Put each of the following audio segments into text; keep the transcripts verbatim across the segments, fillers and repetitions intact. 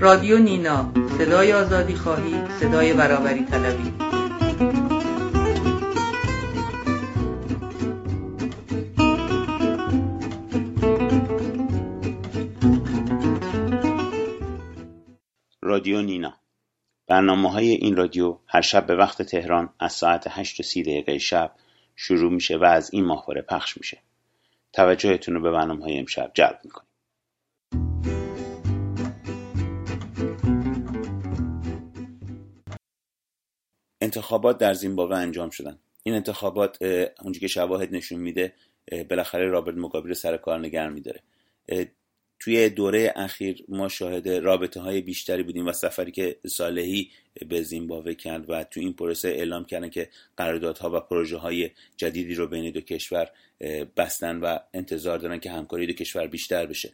رادیو نینا، صدای آزادی خواهی، صدای برابری طلبی. رادیو نینا. برنامه‌های این رادیو هر شب به وقت تهران از ساعت هشت و سی دقیقه شب شروع میشه و از این ماهواره پخش میشه. توجهتون رو به برنامه‌های امشب جلب میکنیم. انتخابات در زیمبابوه انجام شدن. این انتخابات اونجوری که شواهد نشون میده بالاخره رابرت موگابی رو سر کار نگه می‌داره. توی دوره اخیر ما شاهد رابطه‌های بیشتری بودیم و سفری که صالحی به زیمبابوه کرد و تو این پروسه اعلام کردن که قراردادها و پروژه‌های جدیدی رو بین دو کشور بستن و انتظار دارن که همکاری دو کشور بیشتر بشه.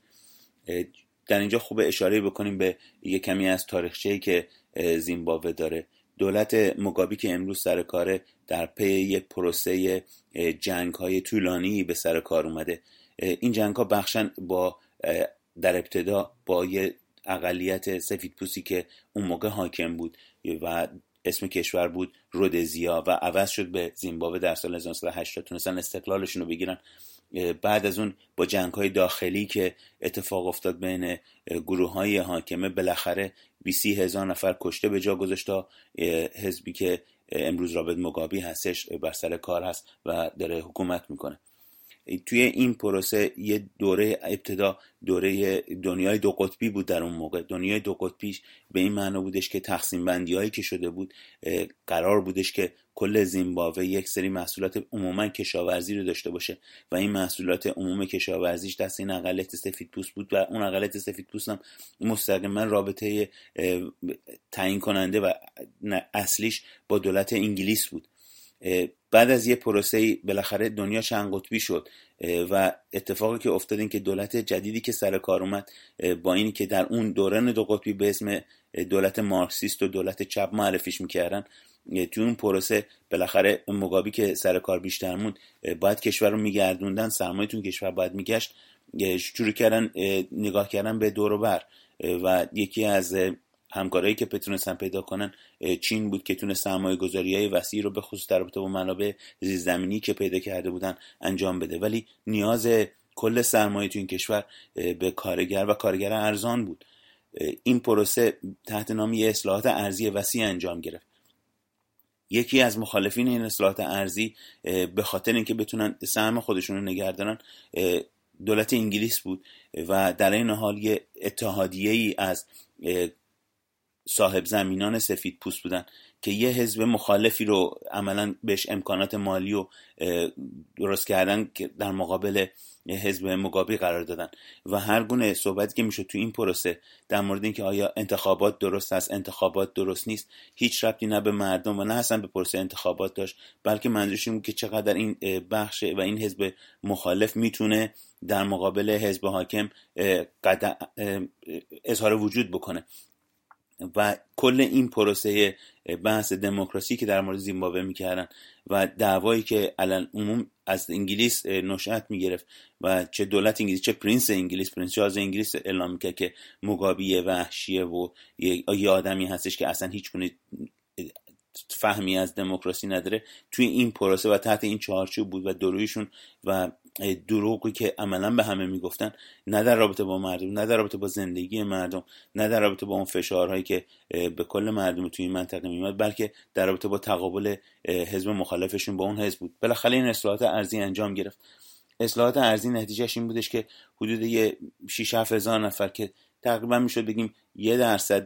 در اینجا خوبه اشاره بکنیم به یک کمی از تاریخچه‌ای که زیمبابوه داره. دولت موگابی که امروز سر کاره در پی یک پروسه جنگ‌های طولانی به سر کار اومده. این جنگ‌ها بخشن با در ابتدا با یه اقلیت سفیدپوستی که اون موقع حاکم بود و اسم کشور بود رودزیا و عوض شد به زیمبابوه در سال هزار و نهصد و هشتاد، تونستن استقلالشون رو بگیرن. بعد از اون با جنگ‌های داخلی که اتفاق افتاد بین گروه‌های حاکمه بالاخره بیست هزار نفر کشته به جا گذاشت تا حزبی که امروز رابرت موگابی هستش بر سر کار هست و داره حکومت میکنه. توی این پروسه یه دوره ابتدا دوره دنیای دو قطبی بود. در اون موقع دنیای دو قطبیش به این معنا بودش که تقسیم بندی هایی که شده بود قرار بودش که کل زیمبابوه یک سری محصولات عموما کشاورزی رو داشته باشه و این محصولات عموم کشاورزیش دست این اقلیت سفیدپوست بود و اون اقلیت سفیدپوست هم مستقیما رابطه تعیین کننده و اصلیش با دولت انگلیس بود. بعد از یه پروسه بالاخره دنیا چند قطبی شد و اتفاقی که افتاد این که دولت جدیدی که سر کار اومد با اینی که در اون دوران دو قطبی به اسم دولت مارکسیست و دولت چپ معرفیش میکردن، توی اون پروسه بالاخره موگابی که سر کار بیشتر موند باید کشور رو میگردوندن، سرمایه تو کشور باید میگشت. شروع کردن نگاه کردن به دور و بر و یکی از همکارایی که بتونستن پیدا کنن چین بود که تونه سرمایه گذاری‌های وسیعی رو به خصوص در رابطه با منابع زیرزمینی که پیدا کرده بودن انجام بده، ولی نیاز کل سرمایه تو این کشور به کارگر و کارگر ارزان بود. این پروسه تحت نام اصلاحات ارزی وسیع انجام گرفت. یکی از مخالفین این اصلاحات ارزی به خاطر اینکه بتونن سهم خودشون رو نگه دارن دولت انگلیس بود و در این حال یه اتحادیه‌ای از صاحب زمینان سفید پوست بودن که یه حزب مخالفی رو عملاً بهش امکانات مالی و درست کردن که در مقابل حزب موگابی قرار دادن و هر گونه صحبتی که میشد تو این پروسه در مورد اینکه آیا انتخابات درست است، انتخابات درست نیست، هیچ ربطی نه به مردم و نه اصلا به پروسه انتخابات داشت، بلکه منظورش این بود که چقدر این بخش و این حزب مخالف میتونه در مقابل حزب حاکم اظهار وجود بکنه. و کل این پروسه بحث دموکراسی که در مورد زیمبابوه میکردن و دعوایی که الان عموم از انگلیس نشأت میگرفت و چه دولت انگلیس چه پرنس انگلیس پرنس چارلز انگلیس اعلام میکرد که موگابی وحشیه و یه آدمی هستش که اصلا هیچ گونه فهمی از دموکراسی نداره، توی این پروسه و تحت این چارچوب بود و درویشون و دروغی که عملا به همه میگفتن، نه در رابطه با مردم، نه در رابطه با زندگی مردم، نه در رابطه با اون فشارهایی که به کل مردم توی این منطقه میومد، بلکه در رابطه با تقابل حزب مخالفشون با اون حزب بود. بالاخره این اصلاحات ارضی انجام گرفت. اصلاحات ارضی نتیجهش این بودش که حدود یه شش هفت هزار نفر که تقریبا میشد بگیم یه درصد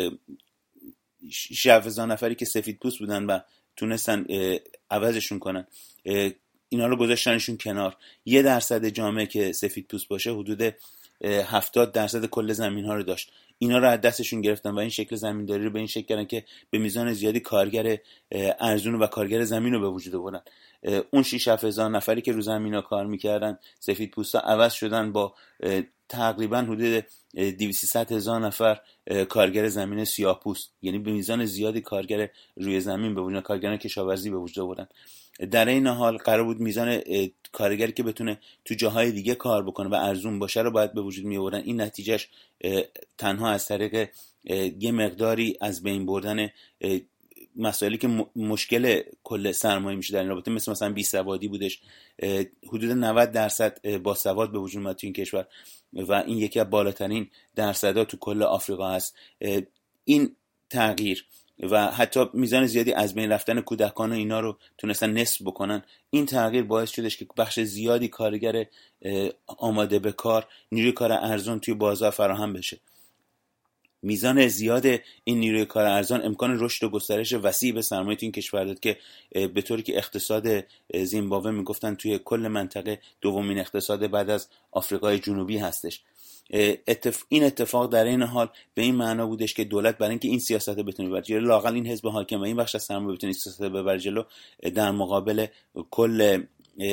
شش هفت هزار نفری که سفید پوست بودن و تونستن عوضشون کنن، اینا رو گذاشتنشون کنار. یه درصد جامعه که سفید پوست باشه حدود هفتاد درصد کل زمین ها رو داشت، اینا رو از دستشون گرفتن و این شکل زمینداری رو به این شکل کردن که به میزان زیادی کارگر ارزون و کارگر زمین رو به وجود آوردن. اون شش هفت هزار نفری که رو زمینا کار میکردن سفید پوستا عوض شدن با تقریبا حدود دویست سیصد هزار نفر کارگر زمین سیاه‌پوست، یعنی به میزان زیادی کارگر روی زمین به وجود، کارگران کشاورزی به وجود آوردن. در این حال قرار بود میزان کارگری که بتونه تو جاهای دیگه کار بکنه و ارزون باشه رو باید به وجود می آوردن. این نتیجهش تنها از طریق یه مقداری از بین بردن مسائلی که مشکل کل سرمایه میشه در این رابطه، مثل مثلا بیسوادی بودش. حدود نود درصد باسواد به وجود اومد تو این کشور و این یکی از بالاترین درصدها تو کل آفریقا هست. این تغییر و حتی میزان زیادی از بین رفتن کودکان و اینا رو تونستن نصف بکنن. این تغییر باعث شدش که بخش زیادی کارگر آماده به کار، نیروی کار ارزان توی بازار فراهم بشه. میزان زیاد این نیروی کار ارزان امکان رشد و گسترش وسیع به سرمایه تو این کشور داد که به طوری که اقتصاد زیمبابوه میگفتن توی کل منطقه دومین اقتصاد بعد از آفریقای جنوبی هستش. اتف... این اتفاق در این حال به این معنا بودش که دولت برای اینکه این سیاست رو بتونه ببره جلو، لااقل این حزب حاکم و این بخش از سرمایه بتونه این سیاست رو ببره جلو، در مقابل کل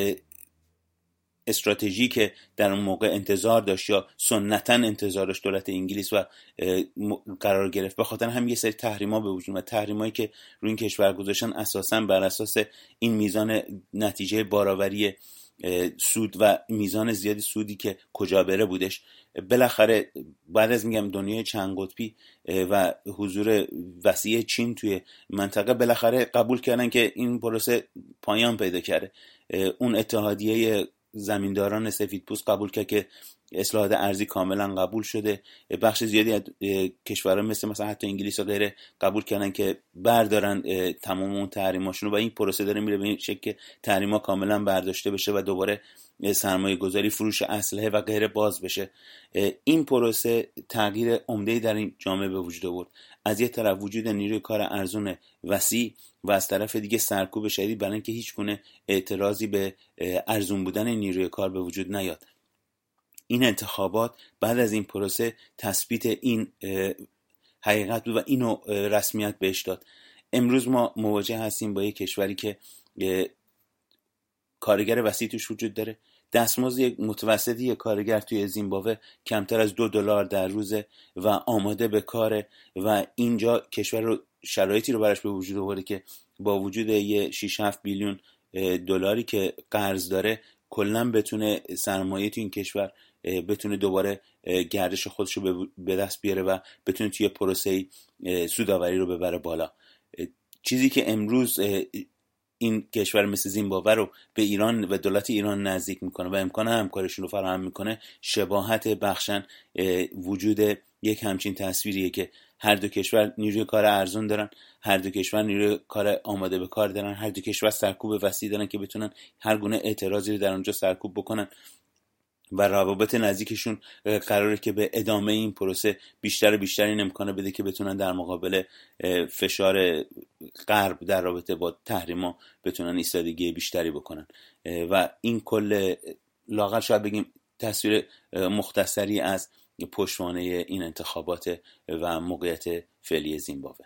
استراتژی که در اون موقع انتظار داشت یا سنتاً انتظار داشت دولت انگلیس و قرار گرفت، به خاطر هم یه سری تحریما به وجود اومد. تحریمایی که روی این کشور گذاشتن اساساً بر اساس این میزان نتیجه بارآوری سود و میزان زیادی سودی که کجا بره بودش. بالاخره بعد از میگم دنیای چند قطبی و حضور وسیع چین توی منطقه، بالاخره قبول کردن که این پروسه پایان پیدا کرده. اون اتحادیه زمینداران سفیدپوست قبول کرد که اصلاحات ارضی کاملا قبول شده. بخش زیادی از کشورها مثل مثلا حتی انگلیس و غیره قبول کردن که بردارن تمام اون تحریماشون و این پروسه داره میره به این شکل که تحریما کاملا برداشته بشه و دوباره سرمایه گذاری، فروش اسلحه و غیره باز بشه. این پروسه تغییر عمده‌ای در این جامعه به وجود آورد. از یک طرف وجود نیروی کار ارزون وسیع و از طرف دیگه سرکوب شدید برای اینکه هیچ گونه اعتراضی به ارزون بودن نیروی کار به وجود نیاد. این انتخابات بعد از این پروسه تثبیت این حقیقت بود و اینو رسمیت بهش داد. امروز ما مواجه هستیم با یک کشوری که کارگر وسیع توش وجود داره. دستمزد متوسطی یک کارگر توی زیمبابوه کمتر از دو دلار در روزه و آماده به کاره و اینجا کشور رو شرایطی رو براش به وجود آورده که با وجود یه شش هفت بیلیون دلاری که قرض داره کلا بتونه سرمایه تو این کشور بتونه دوباره گردش خودش رو به دست بیاره و بتونه توی پروسه سودآوری رو ببره بالا. چیزی که امروز این کشور مثل زیمبابوه رو به ایران و دولت ایران نزدیک میکنه و امکان همکاریشون رو فراهم میکنه، شباهت بخشن وجود یک همچین تصویریه که هر دو کشور نیروی کار ارزون دارن، هر دو کشور نیروی کار آماده به کار دارن، هر دو کشور سرکوب وسیع دارن که بتونن هر گونه اعتراضی رو در اونجا سرکوب بکنن و روابط نزدیکشون قراره که به ادامه این پروسه بیشتر و بیشتر این امکانه بده که بتونن در مقابل فشار غرب در رابطه با تحریما بتونن ایستادگی بیشتری بکنن و این کل لااقل شاید بگیم تصویر مختصری از پشتوانه این انتخابات و موقعیت فعلی زیمبابوه.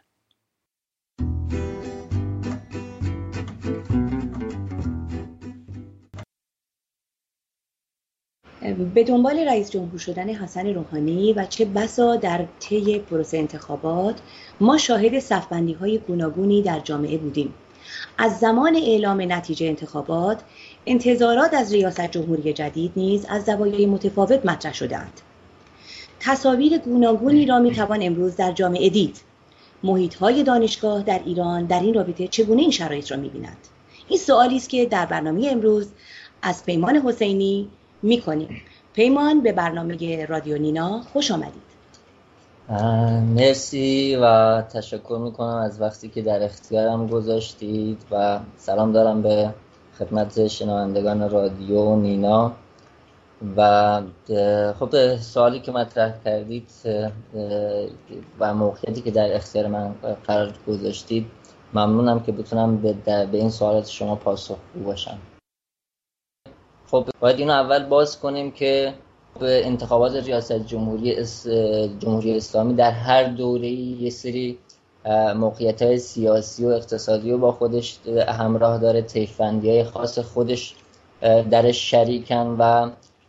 به دنبال رئیس جمهور شدن حسن روحانی و چه بسا در طی پروسه انتخابات ما شاهد صف‌بندی‌های گوناگونی در جامعه بودیم. از زمان اعلام نتیجه انتخابات انتظارات از ریاست جمهوری جدید نیز از زوایای متفاوت مطرح شده‌اند. تصاویر گوناگونی را می‌توان امروز در جامعه دید. محیط‌های دانشگاه در ایران در این رابطه چگونه این شرایط را می‌بینند؟ این سوالی است که در برنامه امروز از پیمان حسینی می‌کنیم. پیمان، به برنامه رادیو نینا خوش آمدید. مرسی و تشکر میکنم از وقتی که در اختیارم گذاشتید و سلام دارم به خدمت شنوندگان رادیو نینا. و خب سوالی که مطرح کردید و موقعیتی که در اختیار من قرار گذاشتید، ممنونم که بتونم به, به این سوالات شما پاسخگو باشم. خب باید اینو اول باز کنیم که به انتخابات ریاست جمهوری اس... جمهوری اسلامی در هر دوره‌ای یه سری موقعیت‌های سیاسی و اقتصادی رو با خودش همراه داره، طیف‌بندی‌های خاص خودش درش شریکن و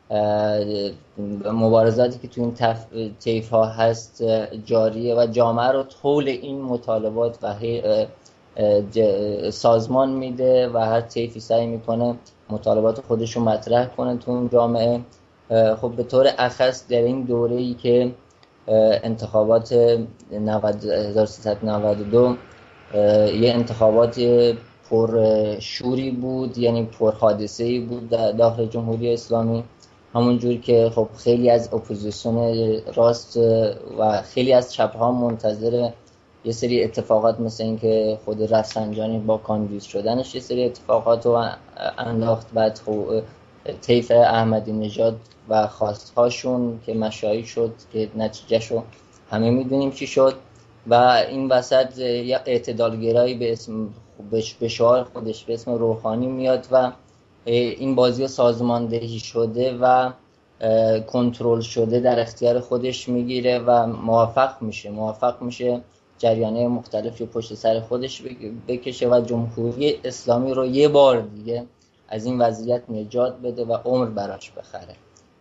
مبارزاتی که تو این تف... طیف‌ها هست جاریه و جامعه رو طول این مطالبات و سازمان میده و هر طیفی سعی میکنه مطالبات خودش رو مطرح کنه تو اون جامعه. خب به طور اخص در این دوره‌ای که انتخابات هزار و سیصد و نود و دو یه انتخابات پر شوری بود، یعنی پر حادثه‌ای بود داخل جمهوری اسلامی، همون جور که خب خیلی از اپوزیسیون راست و خیلی از چپ‌ها منتظر یه سری اتفاقات مثل این که خود رفسنجانی با کاندید شدنش یه سری اتفاقات رو انداخت، بعد طیف احمدی نژاد و خواستهاشون که مشاهی شد که نتیجهشو همه میدونیم چی شد، و این وسط یه اعتدالگرایی به اسم به شعار خودش به اسم روحانی میاد و این بازی سازماندهی شده و کنترل شده در اختیار خودش میگیره و موفق میشه موفق میشه جریانه مختلفی پشت سر خودش بکشه و جمهوری اسلامی رو یه بار دیگه از این وضعیت نجات بده و عمر براش بخره.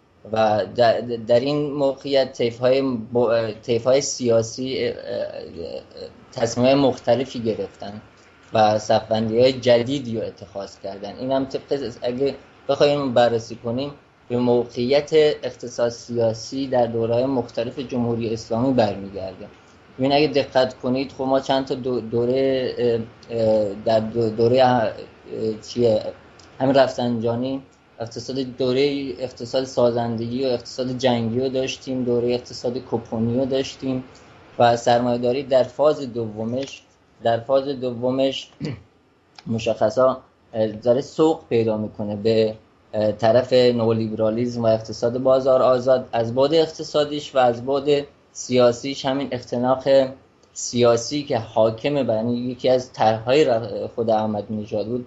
و در, در این موقعیت طیف‌های طیف‌های سیاسی تصمیم‌های مختلفی گرفتن و صف‌بندی‌های جدیدی رو اتخاذ کردن. این هم طبق اگه بخوایم بررسی کنیم به موقعیت اختصاص سیاسی در دوره‌های مختلف جمهوری اسلامی برمیگرده. ببین اگه دقت کنید خب ما چند تا دوره در دوره چیه همین رفسنجانی اقتصاد دوره اقتصاد سازندگی و اقتصاد جنگی رو داشتیم، دوره اقتصاد کوپونی رو داشتیم و سرمایه‌داری در فاز دومش در فاز دومش مشخصا داره سوق پیدا میکنه به طرف نولیبرالیسم و اقتصاد بازار آزاد. از بعد اقتصادیش و از بعد سیاسیش همین اختناق سیاسی که حاکمه، یعنی یکی از طرح‌های خود احمدی نژاد بود،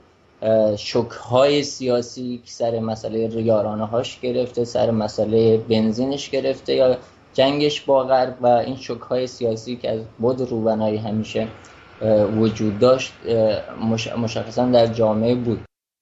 شوک‌های سیاسی که سر مسئله یارانه‌هاش گرفته، سر مسئله بنزینش گرفته یا جنگش با غرب، و این شوک‌های سیاسی که از بعد روبنایی همیشه وجود داشت مشخصا در جامعه بود.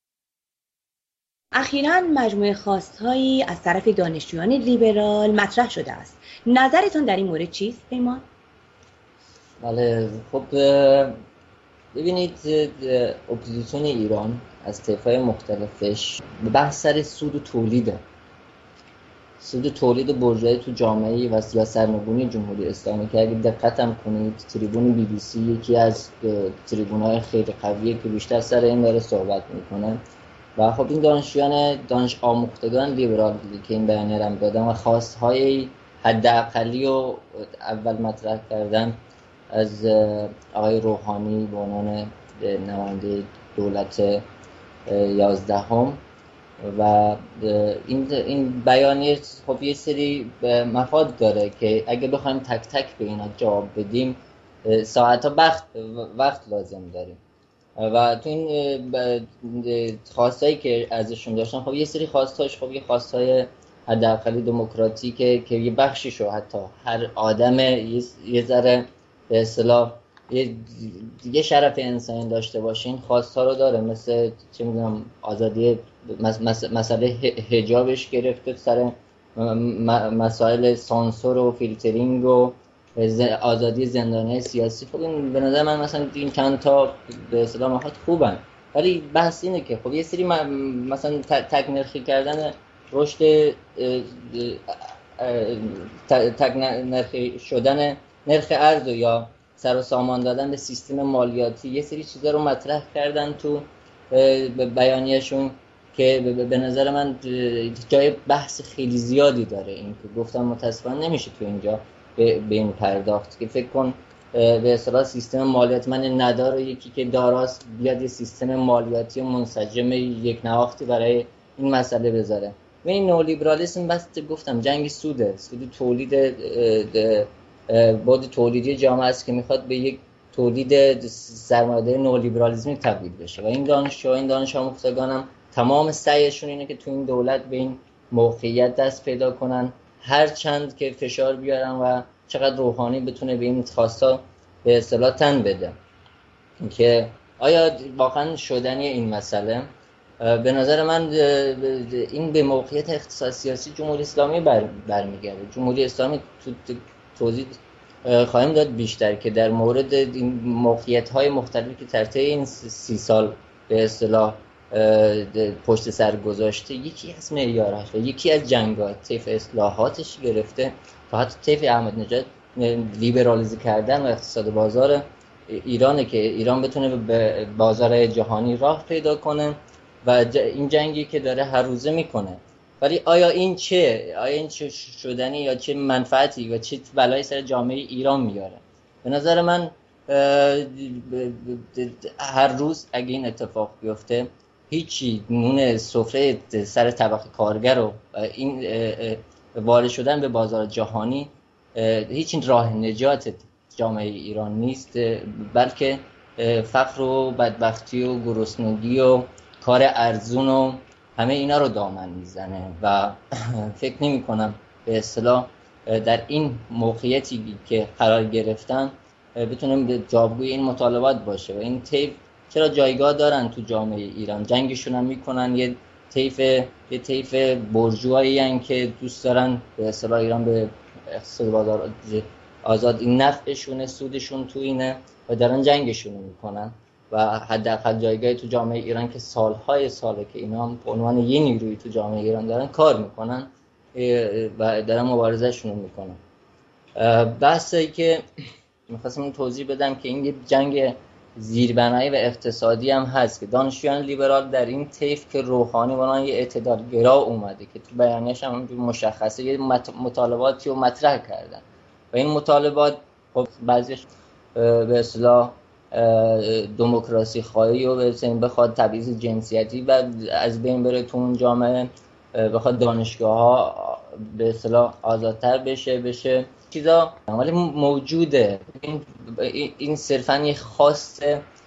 اخیراً مجموعه خواست‌هایی از طرف دانشجویان لیبرال مطرح شده است. نظرتون در این مورد چیست پیمان؟ بله خب ببینید اپوزیسیون ایران از طیف‌های مختلفش به بحث سر سود و تولیده سود و تولید بورژوایی تو جامعه و سرنگونی جمهوری اسلامی که اگه دقت هم کنید تریبون بی بی سی یکی از تریبون‌های خیلی قویه که بیشتر سر این داره صحبت میکنه و خب این دانشجویان دانش آموختگان لیبرال که این بیانیه رو دادن و خواست‌های حداقلی رو اول مطرح کردن از آقای روحانی به عنوان نماینده دولت یازدهم و این این بیانیه خب یه سری مفاد داره که اگه بخوایم تک تک به اینا جواب بدیم ساعت‌ها وقت وقت لازم داریم و تو این خواستایی که ازشون داشتن خب یه سری خواستاش خب یه خواستای حداقل دموکراتیکه که یه بخشیشو حتی هر آدم یه ذره به اصطلاح یه, یه شرف انسانی داشته باشه این خواست‌ها رو داره، مثل چه می‌دونم آزادی مسئله حجابش گرفته سر مسائل سانسور و فیلترینگ و آزادی زندانیای سیاسی. خب این به نظر من مثلا این چند تا به اصطلاح مهات خوبن، ولی بحث اینه که خب یه سری مثلا تک نرخی کردن رشد تک نرخی شدن نرخ ارز یا سر و سامان دادن به سیستم مالیاتی یه سری چیزا رو مطرح کردن تو بیانیه‌شون که به نظر من جای بحث خیلی زیادی داره. این که گفتم متاسفانه نمیشه تو اینجا به این پرداخت که فکر کن به اصطلاح سیستم مالیات من نداره یکی که داراست بیاد یه سیستم مالیاتی منسجم یک نواختی برای این مسئله بذاره. و این نولیبرالیسم بس گفتم جنگ سوده سود تولید بعد تولیدی جامعه است که میخواد به یک تولید سرمایه‌داری نولیبرالیسمی تبدیل بشه و این دانشجو این دانش آموختگان هم تمام سعیشون اینه که تو این دولت به این موقعیت دست پیدا کنن، هر چند که فشار بیارن و چقدر روحانی بتونه به این خواستا به اصطلاح تن بده که آیا واقعا شدنی این مسئله. به نظر من این به موقعیت اختصاص سیاسی جمهوری اسلامی بر برمیگرده. جمهوری اسلامی تو توضیح خواهیم داد بیشتر که در مورد این موقعیت‌های مختلفی که در طی این سی سال به اصطلاح پشت سر گذاشته، یکی از معیارهاش و یکی از جنگ‌ها طیف اصلاحاتش گرفته تا حتی طیف احمدی نژاد لیبرالیزه کردن و اقتصاد بازار ایرانه که ایران بتونه به بازار جهانی راه پیدا کنه و این جنگی که داره هر روزه میکنه. ولی آیا این چه آیا این چه شدنی یا چه منفعتی و چه بلایی سر جامعه ایران میاره؟ به نظر من هر روز اگه این اتفاق بیفته هیچی نون سفره سر طبقه کارگر و این وارد شدن به بازار جهانی هیچ راه نجات جامعه ایران نیست، بلکه فقر و بدبختی و گرسنگی و کار ارزون و همه اینا رو دامن میزنه و فکر نمی کنم به اصطلاح در این موقعیتی که قرار گرفتن بتونیم جوابگوی این مطالبات باشه. و این طیف چرا جایگاه دارن تو جامعه ایران؟ جنگشون هم میکنن، یه طیف یه طیف برجوایی ان که دوست دارن به اصطلاح ایران به اقتصاد بازار آزاد، این نفعشونه، سودشون تو اینه و دارن جنگشون میکنن و حداقل جایگاهی تو جامعه ایران که سالهای ساله که اینا هم به عنوان یه نیروی تو جامعه ایران دارن کار میکنن و دارن مبارزهشون میکنن. بحثی که میخواستم توضیح بدم که این یه جنگ زیربنایی و اقتصادی هم هست که دانشجویان لیبرال در این طیف که روحانی بنان یه اعتدالگرا اومده که تو بیانیه‌اش هم مشخصه یه مطالباتی رو مطرح کردن و این مطالبات خب بعضیش به اصطلاح دموکراسی خواهی و بخواد تبعیض جنسیتی و از بین بره تو اون جامعه، بخواد دانشگاه ها به اصطلاح آزادتر بشه بشه چیزا، ولی موجوده. این این صرفاً یه خواست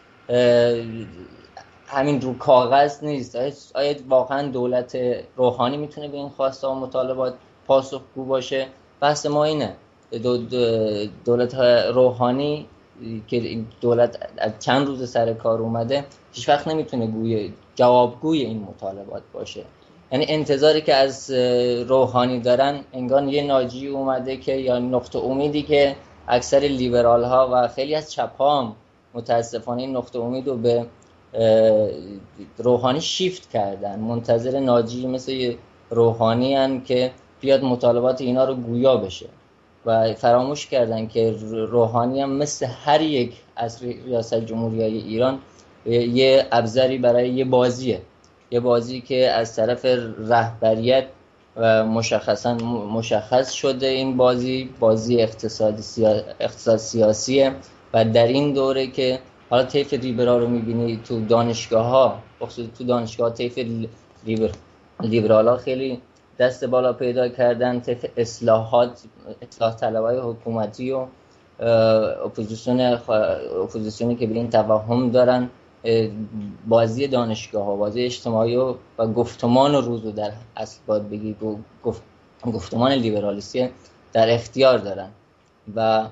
همین رو کاغذ نیست. آیا واقعا دولت روحانی میتونه به این خواسته و مطالبات پاسخگو باشه؟ بحث ما اینه. دولت روحانی که این دولت از چند روز سر کار اومده هیچ وقت نمیتونه گوی جوابگوی این مطالبات باشه. یعنی انتظاری که از روحانی دارن انگار یه ناجی اومده که یا نقطه امیدی که اکثر لیبرال ها و خیلی از چپ ها هم متاسفانه این نقطه امید رو به روحانی شیفت کردن، منتظر ناجی مثل روحانی هن که بیاد مطالبات اینا رو گویا بشه و فراموش کردن که روحانی هم مثل هر یک از ریاست جمهوری های ایران یه ابزاری برای یه بازیه، یه بازی که از طرف رهبریت و مشخصا مشخص شده. این بازی بازی اقتصادی سیا... اقتصاد سیاسیه و در این دوره که حالا طیف لیبرال رو میبینی تو دانشگاه ها، بخصوص تو دانشگاه طیف لیبر... لیبرال ها خیلی دست بالا پیدا کردن، طیف اصلاحات اصلاح طلبای حکومتی و اپوزیسیون اپوزیسیونی که به این توهم دارن بازی دانشگاه ها، بازی اجتماعی و, و گفتمان روز رو در اصل باید بگی گفت گفتمان لیبرالیستی در اختیار دارن و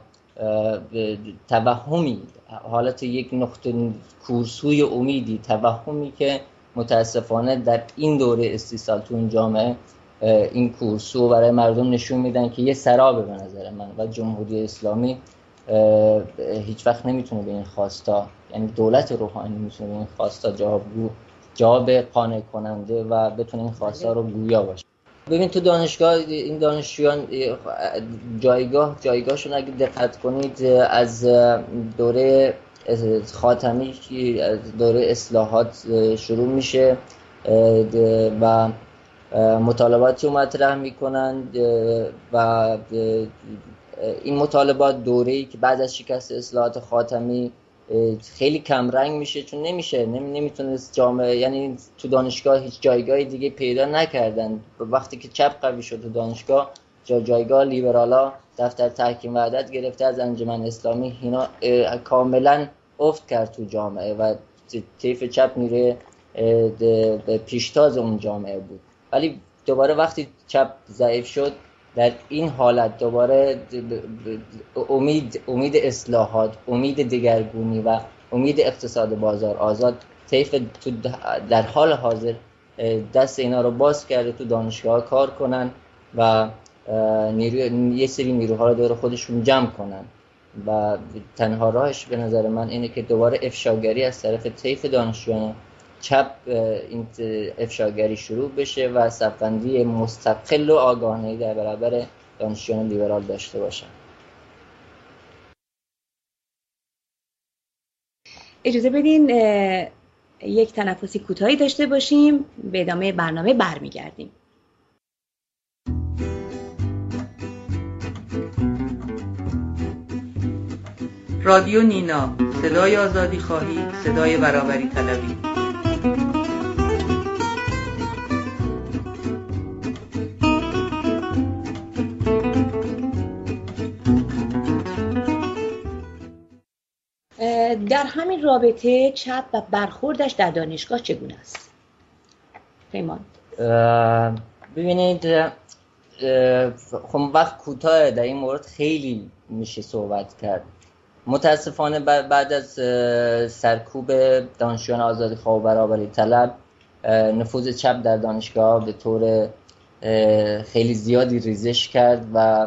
توهمی حالت یک نقطه کورسوی امیدی، توهمی که متاسفانه در این دوره استیصال تو این جامعه این کورسو برای مردم نشون میدن که یه سرابه به نظر من و جمهوری اسلامی هیچ وقت نمیتونه به این خواستا، یعنی دولت روحانی نمیتونه به این خواستا جوابگو جواب قانع کننده و بتونه این خواستا رو گویا باشه. ببین تو دانشگاه این دانشجویان جایگاه جایگاهشون اگه دقت کنید از دوره خاتمی دوره اصلاحات شروع میشه و مطالباتی رو مطرح میکنند و این مطالبات دوره‌ای که بعد از شکست اصلاحات خاتمی خیلی کم رنگ میشه، چون نمیشه نمیتونست جامعه، یعنی تو دانشگاه هیچ جایگاه دیگه پیدا نکردن. وقتی که چپ قوی شد تو دانشگاه، جا جایگاه لیبرالا دفتر تحکیم وحدت گرفته از انجمن اسلامی، اینا کاملا افت کرد تو جامعه و طیف چپ نیروی پیشتاز اون جامعه بود. ولی دوباره وقتی چپ ضعیف شد، در این حالت دوباره امید امید اصلاحات، امید دگرگونی و امید اقتصاد بازار آزاد طیف در حال حاضر دست اینا رو باز کرده تو دانشگاه کار کنن و نیروی یه سری نیروها رو دور خودشون جمع کنن و تنها راهش به نظر من اینه که دوباره افشاگری از طرف طیف دانشجویان چپ این افشاگری شروع بشه و صفبندی مستقل و آگاهانه‌ای در برابر دانشجویان لیبرال داشته باشن. اجازه بدین یک تنفسی کوتاهی داشته باشیم، به ادامه برنامه برمیگردیم. رادیو نینا، صدای آزادی خواهی، صدای برابری طلبی. در همین رابطه چپ و برخوردش در دانشگاه چگونه است؟ پیمان. ببینید خب وقت کوتاه در این مورد خیلی میشه صحبت کرد. متاسفانه بعد از سرکوب دانشجویان آزادیخواه و برابری طلب نفوذ چپ در دانشگاه به طور خیلی زیادی ریزش کرد و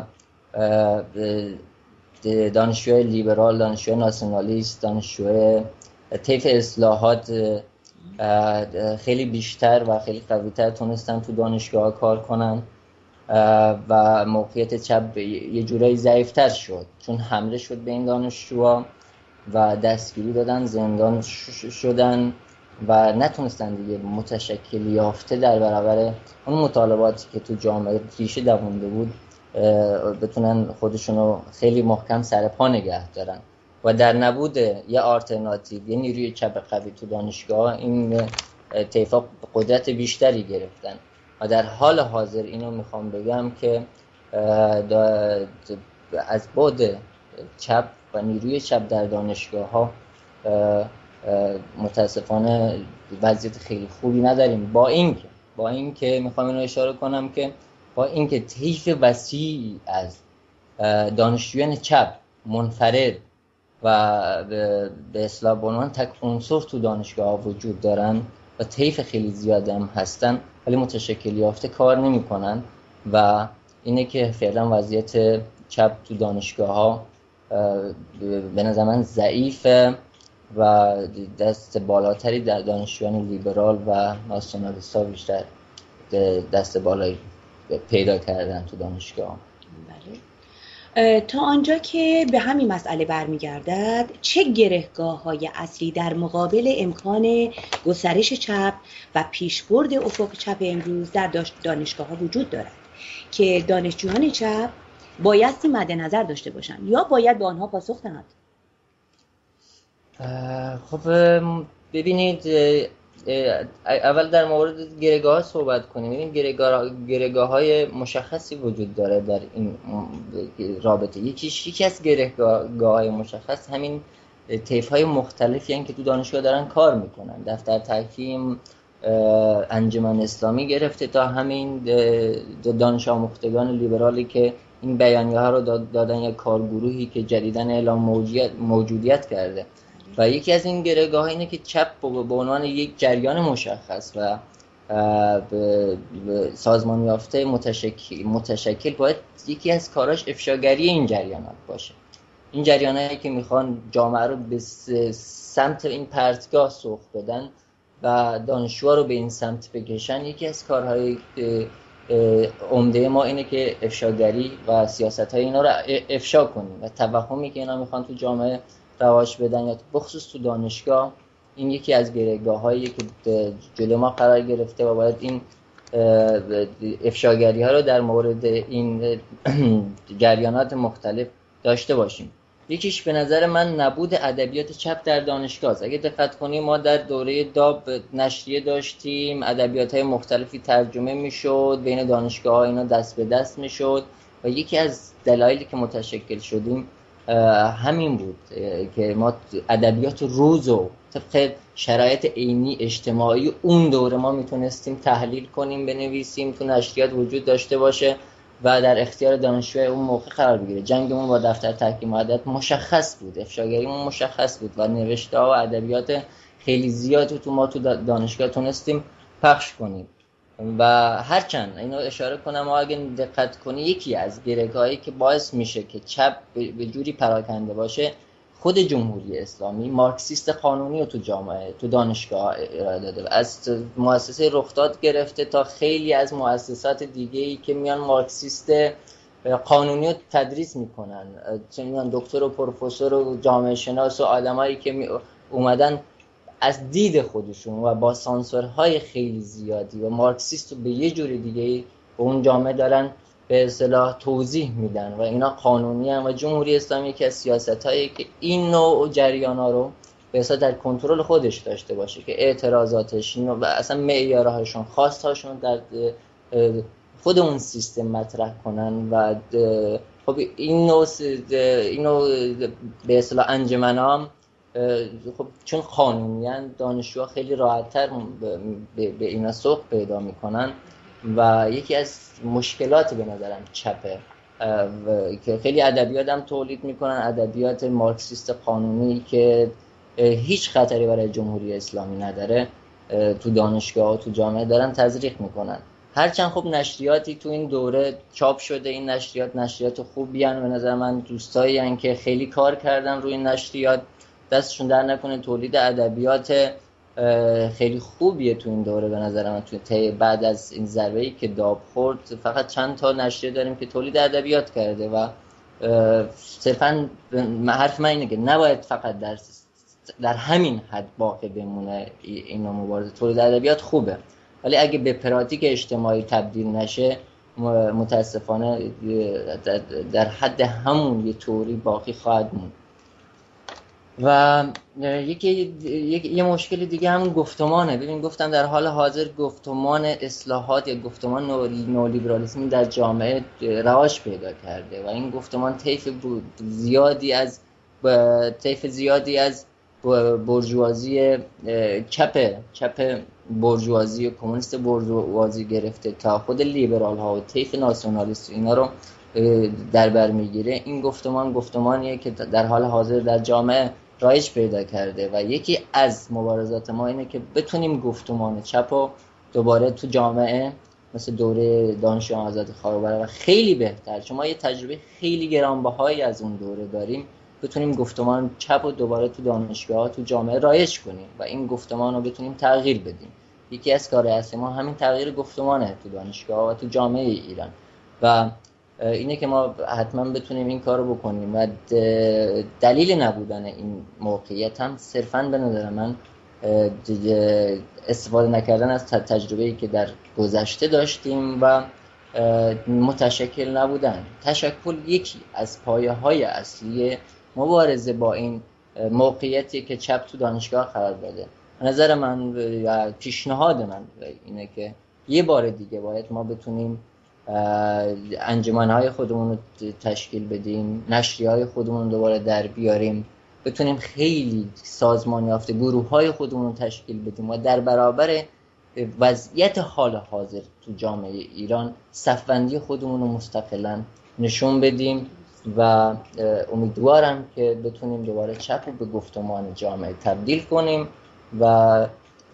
دانشجوی لیبرال، دانشجوی ناسیونالیست، دانشجوی طیف اصلاحات خیلی بیشتر و خیلی قوی‌تر تونستن تو دانشگاه کار کنن و موقعیت چپ یه جورایی ضعیف‌تر شد، چون حمله شد به این دانشجوها و دستگیری دادن، زندان شدن و نتونستن دیگه متشکل یافته در برابر اون مطالباتی که تو جامعه ریشه دوونده بود بتونن خودشونو خیلی محکم سر پا نگه دارن و در نبود یه آلترناتیو، یه نیروی چپ قوی تو دانشگاه، این طیفا قدرت بیشتری گرفتن و در حال حاضر اینو میخوام بگم که از بعد چپ و نیروی چپ در دانشگاه ها متاسفانه وضعیت خیلی خوبی نداریم. با اینکه با اینکه میخوام اینو اشاره کنم که با اینکه طیف وسیع از دانشجویان چپ منفرد و به اصطلاح به عنوان تک عنصر تو دانشگاه وجود دارن و طیف خیلی زیاد هم هستن ولی متشکل یافته کار نمی کنن و اینه که فعلا وضعیت چپ تو دانشگاه ها به نظر من ضعیفه و دست بالاتری در دانشجویان لیبرال و ناسیونالیست ها بیشتر دست بالایی پیدا کردن تو دانشگاه. بله. تا آنجا که به همین مسئله برمیگردد، چه گرهگاه های اصلی در مقابل امکان گسترش چپ و پیشبرد افق چپ امروز در دانشگاه ها وجود دارد که دانشجویان چپ بایستی مد نظر داشته باشند یا باید به آنها پاسخ دهند؟ خب ببینید، اول در مورد گرهگاه صحبت کنیم. این گرهگاه گرهگاه های مشخصی وجود داره در این رابطه. یکیش یکی از گرهگاه های مشخص همین طیف های مختلفی هستند که تو دانشگاه دارن کار میکنن. دفتر تحکیم، انجمن اسلامی گرفته تا همین دانش آموختگان لیبرالی که این بیانیه ها رو دادن، یا کارگروهی که جدیداً اعلام موجودیت, موجودیت کرده. و یکی از این گرهگاه اینه که چپ به عنوان یک جریان مشخص و سازمان یافته متشکل متشکل باید یکی از کاراش افشاگری این جریانات باشه. این جریانایی که میخوان جامعه رو به سمت این پرتگاه سوق بدن و دانشجوها رو به این سمت بکشن، یکی از کارهای عمده ما اینه که افشاگری و سیاست‌های اینا رو افشا کنیم و توهمی که اینا میخوان تو جامعه رواج بدن یا بخصوص تو دانشگاه، این یکی از گرهگاه‌هایی که جلو ما قرار گرفته و باید این افشاگری ها رو در مورد این جریانات مختلف داشته باشیم. یکیش به نظر من نبود ادبیات چپ در دانشگاه است. اگه دقت کنیم ما در دوره داب نشریه داشتیم، ادبیات‌های مختلفی ترجمه میشد، بین دانشگاه‌ها اینا دست به دست میشد و یکی از دلایلی که متشکل شدیم همین بود که ما ادبیات روزو طبق شرایط عینی اجتماعی اون دوره ما میتونستیم تحلیل کنیم، بنویسیم، تو نشریات وجود داشته باشه و در اختیار دانشجوی اون موقع قرار بگیره. جنگمون با دفتر تحکیم ادب مشخص بود، افشاگریمون مشخص بود و نوشته ها و ادبیات خیلی زیادی تو ما تو دانشگاه تونستیم پخش کنیم. و هرچند اینو اشاره کنم اگه دقت کنی یکی از گره‌هایی که باعث میشه که چپ به جوری پراکنده باشه خود جمهوری اسلامی مارکسیست قانونی رو تو جامعه تو دانشگاه ارائه داده، از مؤسسه رخداد گرفته تا خیلی از مؤسسات دیگه‌ای که میان مارکسیست قانونی رو تدریس میکنن، چه میان دکتر و پروفسور و جامعه شناس و آدمایی که می اومدن از دید خودشون و با سانسورهای خیلی زیادی و مارکسیست رو به یه جور دیگه به اون جامعه دارن به اصطلاح توضیح میدن و اینا قانونی هم و جمهوری اسلامی که از سیاستایی که این نوع جریانا رو به اصطلاح در کنترل خودش داشته باشه که اعتراضاتش و اصلا معیارهاشون خواستهاشون در خود اون سیستم مطرح کنن و خب این نوع این نوع به اصطلاح انجمنام خب چون قانونیان دانشجوها خیلی راحت‌تر به اینا سوق پیدا میکنن و یکی از مشکلات به نظرم چپه که خیلی ادبیات هم تولید میکنن، ادبیات مارکسیست قانونی که هیچ خطری برای جمهوری اسلامی نداره، تو دانشگاه و تو جامعه دارن تزریق میکنن. هرچند خب نشریاتی تو این دوره چاپ شده، این نشریات نشریات خوبی هن، به نظر من دوستایی هن که خیلی کار کردن روی نشریات، دستشون در نکنه، تولید ادبیات خیلی خوبیه تو این دوره به نظر من. تو بعد از این ضربه‌ای که داب خورد فقط چند تا نشریه داریم که تولید ادبیات کرده و صرفاً حرف من اینه که نباید فقط در در همین حد باقی بمونه اینا مبارزه. تولید ادبیات خوبه ولی اگه به پراتیک اجتماعی تبدیل نشه متاسفانه در حد همون یه طوری باقی خواهد موند. و یکی یک یه مشکل دیگه همون گفتمانه. ببین گفتم در حال حاضر گفتمان اصلاحات یا گفتمان نئولیبرالیسم در جامعه رواج پیدا کرده و این گفتمان طیف زیادی از طیف زیادی از بورژوازی چپ چپ بورژوازی و کمونیست بورژوازی گرفته تا خود لیبرال ها و طیف ناسیونالیست اینا رو در بر میگیره. این گفتمان گفتمانیه که در حال حاضر در جامعه رایج پیدا کرده و یکی از مبارزات ما اینه که بتونیم گفتمان چپ رو دوباره تو جامعه مثل دوره دانشجویان آزادیخواه و خیلی بهتر، چون ما یه تجربه خیلی گرانبهایی از اون دوره داریم، بتونیم گفتمان چپ رو دوباره تو دانشگاه تو جامعه رایج کنیم و این گفتمان رو بتونیم تغییر بدیم. یکی از کارهای اصلی ما همین تغییر گفتمانه تو دانشگاه و تو جامعه ایران و اینه که ما حتما بتونیم این کار رو بکنیم و دلیل نبودن این موقعیت هم صرفاً به نظر من استفاده نکردن از تجربه‌ای که در گذشته داشتیم و متشکل نبودن. تشکل یکی از پایه‌های اصلی مبارزه با این موقعیتی که چپ تو دانشگاه قرار داده. به نظر من و پیشنهاد من اینه که یه بار دیگه باید ما بتونیم انجمن‌های خودمون رو تشکیل بدیم، نشریه‌های خودمون رو دوباره در بیاریم، بتونیم خیلی سازمان یافته گروه‌های خودمون رو تشکیل بدیم و در برابر وضعیت حال حاضر تو جامعه ایران صف‌بندی خودمون رو مستقلاً نشون بدیم و امیدوارم که بتونیم دوباره چپ رو به گفتمان جامعه تبدیل کنیم و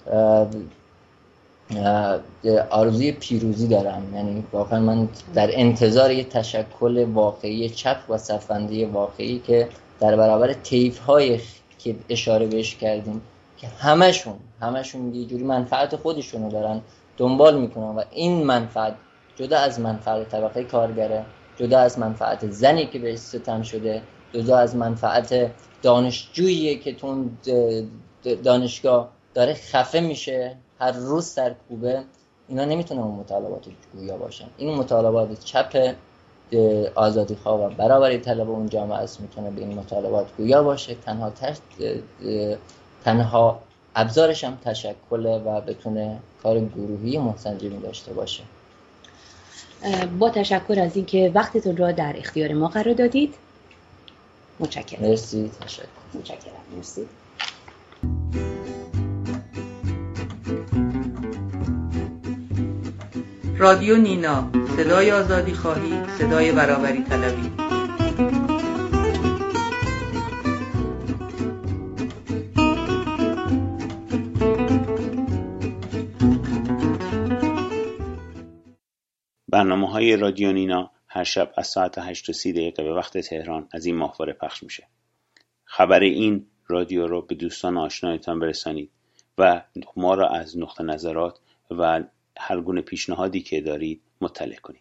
آرزوی پیروزی دارم. یعنی واقعا من در انتظار یه تشکل واقعی چپ و صف‌بندی واقعی که در برابر طیف‌های که اشاره بهش کردیم که همشون همشون یه جوری منفعت خودشونو دارن دنبال میکنن و این منفعت جدا از منفعت طبقه کارگره، جدا از منفعت زنی که بهش ستم شده، جدا از منفعت دانشجویی که تو دانشگاه داره خفه میشه هر روز سرکوبه، اینا نمیتونه اون مطالبات گویا باشن. این مطالبات چپ آزادیخواه و برابری طلب اون جامعه است میتونه به این مطالبات گویا باشه. تنها تش... تنها ابزارش هم تشکله و بتونه کار گروهی منسجمی داشته باشه. با تشکر از اینکه وقتتون را در اختیار ما قرار دادید. متشکرم. مرسی. تشکر. متشکرم. مرسی. رادیو نینا، صدای آزادی خواهی، صدای برابری طلبی. برنامه های رادیو نینا هر شب از ساعت هشت و سی دقیقه به وقت تهران از این ماهواره پخش میشه. خبر این رادیو رو به دوستان آشنایتان برسانید و ما را از نقطه نظرات و هر گونه پیشنهادی که دارید مطلع کنید.